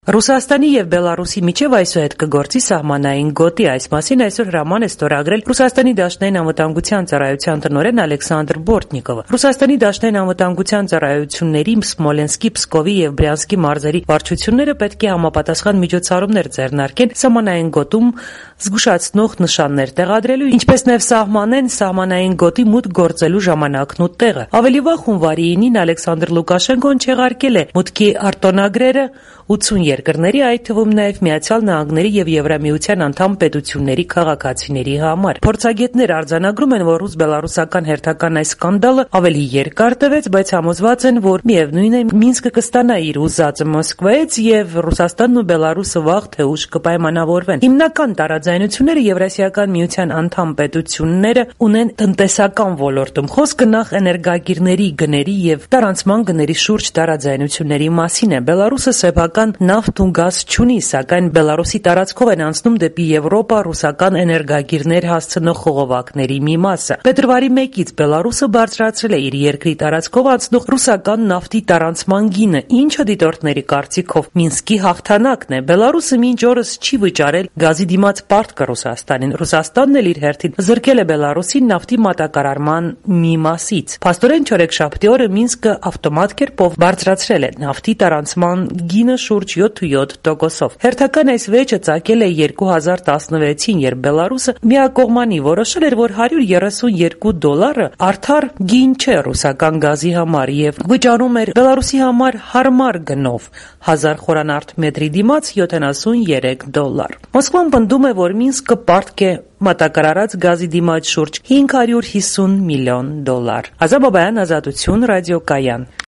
Ռուսաստանի եւ Բելարուսի միջև այսուհետ կգործի սահմանային գոտի, այս մասին այսօր հրաման է ստորագրել Ռուսաստանի Դաշնային անվտանգության ծառայության տնօրեն Ալեքսանդր Բորտնիկովը։ Ռուսաստանի Դաշնային անվտանգության ծառայությունների Սմոլենսկի, Պսկովի եւ Բրյանսկի մարզերի վարչությունները պետք է համապատասխան միջոցառումներ ձեռնարկեն սահմանային գոտում զգուշացնող նշաններ տեղադրելու, ինչպես նաեւ սահմանեն սահմանային գոտի մուտք գործելու ժամանակն ու տեղը։ Ավելի վաղ հունվարի 9-ին Ալեքսանդր Լուկաշենկոն չեղարկել է մուտքի արտոնագրերը 80 երկրների, այդ թվում նաև Միացյալ Նահանգների եւ Եվրամիության անդամ պետությունների քաղաքացիների համար։ Փորձագետներ արձանագրում են, որ ռուս-բելարուսական հերթական այս սկանդալը ավելի երկար տևեց, բայց համոզված են, որ միևնույն է Մինսկը կստանա իր ուզածը Մոսկվայից եւ Ռուսաստանն ու Բելարուսը վաղ թե ուշ կպայմանավորվեն։ Հիմնական տարաձայնությունները Եվրասիական միության անդամ պետությունները ունեն տնտեսական ոլորտում։ Խոսքը նախ էներգագիրների գների եւ տարանցման գների շուրջ տարաձայնությունների մասին է։ Բելարուսը սեփական նավթ ու գազ չունի, սակայն Բելարուսի տարածքով են անցնում դեպի Եվրոպա ռուսական էներգագիրներ հասցնող խողովակների մի մասը։ Փետրվարի 1-ից Բելարուսը բարձրացրել է իր երկրի տարածքով անցնող ռուսական նավթի տարանցման գինը, ինչը դիտորդների կարծիքով Մինսկի հաղթանակն է։ Բելարուսը մինչ օրս չի վճարել գազի դիմաց պարտքը Ռուսաստանին։ Ռուսաստանն էլ իր հերթին զրկել է Բելարուսին նավթի մատակարարման մի մասից։ Փաստորեն չորեքշաբթի օրը Մինսկը ավտոմատ կերպով բարձրացրել է նավթի տարանցման գինը շուրջ 7%-ով։ Հերթական այս վեճը ծագել է 2016-ին, երբ Բելարուսը միակողմանի որոշել էր, որ $132 արդար գին չէ ռուսական գազի համար եւ վճարում էր Բելարուսի համար հարմար գնով 1000 խորանարդ մետրի դիմաց $73։ Մոսկվան պնդում է, որ Մինսկը պարտք է մատակարարած գազի դիմաց շուրջ $550 միլիոն։ Ազատ Բաբայան, Ազատություն, ռադիոկայան։